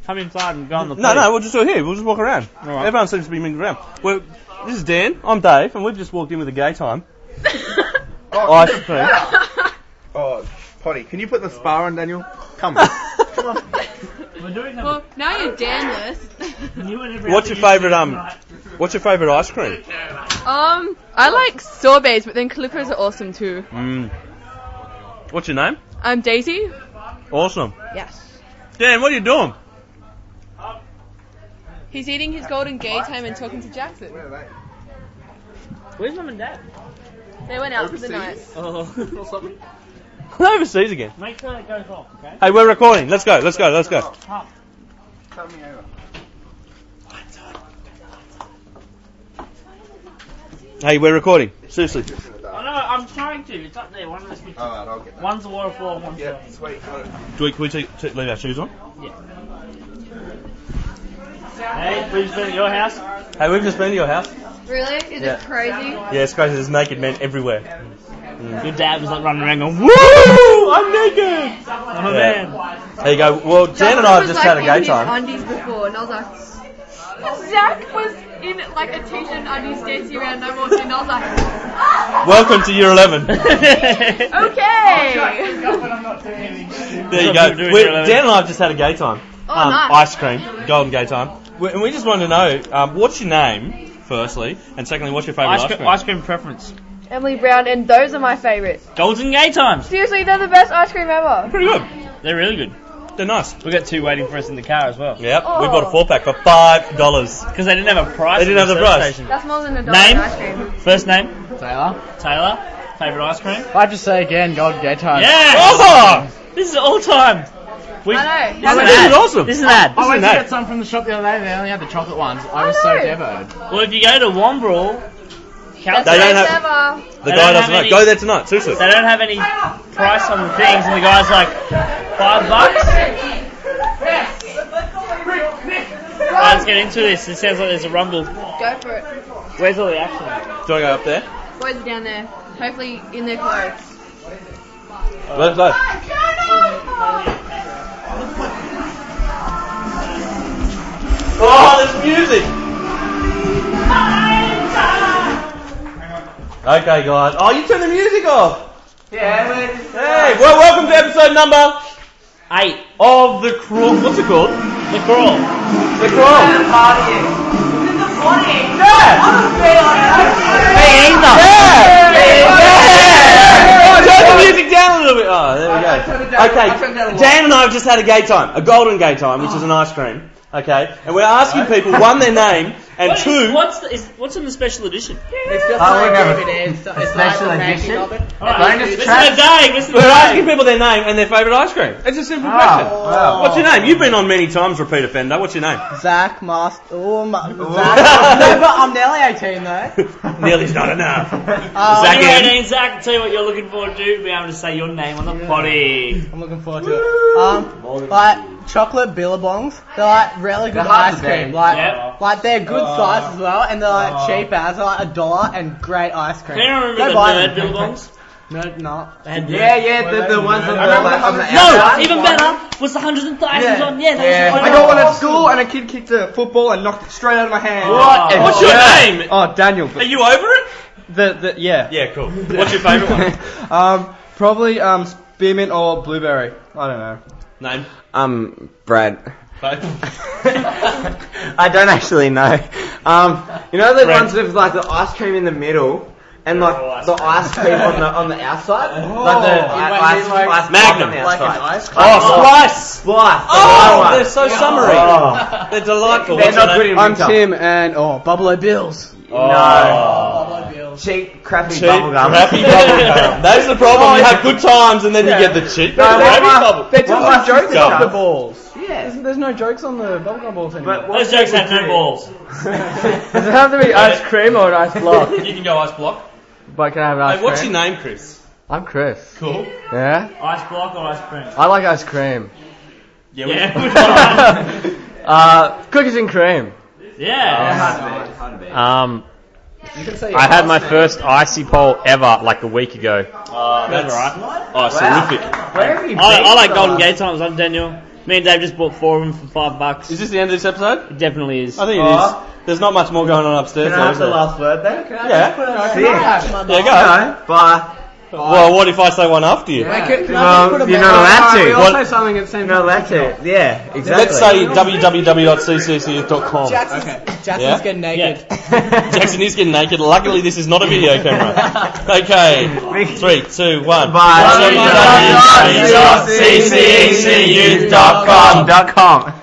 come inside and go on the No, we'll just do it here. We'll just walk around. Alright. Everyone seems to be mingling around. Well, this is Dan. I'm Dave, and we've just walked in with a gay time. Ice cream. Oh, Potty, can you put the spa on, Daniel? Come on. Well, now you're Danless. What's your favourite ice cream? I like sorbets, but then Calippo's are awesome too. What's your name? I'm Daisy. Awesome. Yes. Dan, what are you doing? He's eating his golden gay time and talking to Jackson. Where's Mum and Dad? They went out for the night. Oh. Overseas again. Make sure it goes off, okay? Hey, we're recording. Let's go. Tell me over. Hey, we're recording. Seriously. I know, I'm trying to. It's up there. One of those pictures. Alright, I'll get that. One's the waterfall, one's Yeah, the... sweet. Got it. Can we leave our shoes on? Yeah. Hey, we've just been at your house. Hey, we've just been to your house. Really? Is it crazy? Yeah, it's crazy. There's naked men everywhere. Your dad was like running around going, Woo! I'm naked! oh man. There you go. Well, Dan and I have just had a gay time. Undies before, and I was like, Zach was in like a t-shirt and undies dancing around, and I walked in, and I was like, Welcome to year 11. okay. There you go. Dan and I have just had a gay time. Nice. Ice cream, golden gay time. And we just wanted to know, what's your name, firstly, and secondly, what's your favourite ice cream? Ice cream preference. Emily Brown, and those are my favourites. Golden Gay Times. Seriously, they're the best ice cream ever. Pretty good. They're really good. They're nice. We got 2 waiting for us in the car as well. Yep, we bought a 4-pack for $5. Because they didn't have a price. They didn't have the price. That's more than $1 Name? ice cream. First name? Taylor. Taylor. Favourite ice cream? I'd just say again, Golden Gay Time. Yeah! Oh! This is all time. I know. This is awesome. This is an ad. I went to an ad. get some from the shop the other day and they only had the chocolate ones. I was so devoted. Well, if you go to Wombrel, Best They don't place have- ever. The They guy don't doesn't have know. any- Go there tonight, seriously. they don't have any price on the things, and the guy's like, $5? Let's get into this. It sounds like there's a rumble. Go for it. Where's all the action? Do you want to go up there? Boys are down there. Hopefully in their clothes. Let's go. Oh, there's music! Okay, guys. Oh, you turned the music off! Yeah, Hey, well, welcome to episode number 8. of The Crawl. What's it called? The Crawl. The Crawl. Turn the music down a little bit. Oh, there we go. Okay, Dan and I have just had a gay time, a golden gay time, which is an ice cream. Okay, and we're asking people, one, their name, and two... What's in the special edition? It's just like it's special edition. Alright, listen to Dave, listen to We're Dave. asking people their name and their favourite ice cream. It's a simple question. wow. What's your name? You've been on many times, repeat offender. What's your name? Zach Master. Zach. No, but I'm nearly 18 though. Nearly's not enough. When Zach you're M. 18, Zach, I'll tell you what you're looking forward to, being able to say your name on the potty. I'm looking forward to it. Like chocolate billabongs. They're like really good ice cream. Like they're good size as well, and they're like cheap as. They're like $1 and great ice cream. Can you remember Go the buy nerd them. billabongs? No, not. They had the ones on the No, even better was the hundreds and thousands on. Yeah, that was I got one at school and a kid kicked a football and knocked it straight out of my hand. What? And What's your name? Oh, Daniel. Are you over it? Yeah. Yeah, cool. What's your favourite one? Probably spearmint or blueberry. I don't know. Name? Brad. Both? I don't actually know. You know the ones with like the ice cream in the middle and like the ice cream on the outside? Like the ice Magnum. on the outside. Splice! Splice. Oh, they're so summery. They're delightful. They're What's your not name? good in I'm winter. Tim and Buffalo Bills. No. Cheap, crappy Cheap, bubblegum. crappy bubblegum. That's the problem. You have good times and then you get the cheap, crappy bubblegum. They're just jokes Gum. off the balls. Yeah. There's no jokes on the bubblegum balls anymore. Those jokes have no balls. Does it have to be ice cream or an ice block? You can go ice block. But can I have an ice Hey, what's cream? your name, Chris? I'm Chris. Cool. Yeah? Ice block or ice cream? I like ice cream. Yeah. Yeah. Which one? Cookies and cream. Yeah. I had my first icy pole ever like a week ago. That's right. Oh, terrific. Where have you been? I like Golden Gate Times. I'm Daniel. Me and Dave just bought 4 of them for $5. Is this the end of this episode? It definitely is. I think it is. There's not much more going on upstairs. Can I have the last word then? Yeah. There go. Bye. Well, what if I say one after you? Well, you're not allowed to. We'll say something at the same You're time. not allowed to. Yeah, exactly. Let's say www.cccyouth.com. Jackson's getting naked. Jackson is getting naked. Luckily, this is not a video camera. Okay. 3, 2, 1. Bye. www.ccecyouth.com.